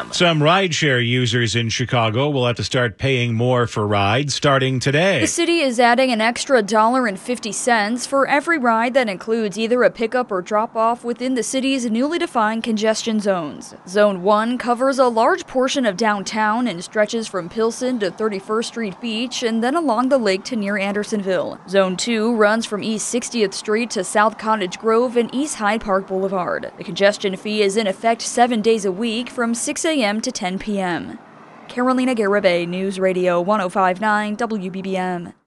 p.m. Some rideshare users in Chicago will have to start paying more for rides starting today. The city is adding an extra $1.50 for every ride that includes either a pickup or drop-off within the city's newly defined congestion zones. Zone 1 covers a large portion of downtown and stretches from Pilsen to 31st Street Beach and then along the lake to near Andersonville. Zone 2 runs from East 60th Street to South Cottage Grove and East Hyde Park Boulevard. The congestion fee is in effect 7 days a week from 6 a.m. to 10 p.m. Carolina Garibay, News Radio 105.9 WBBM.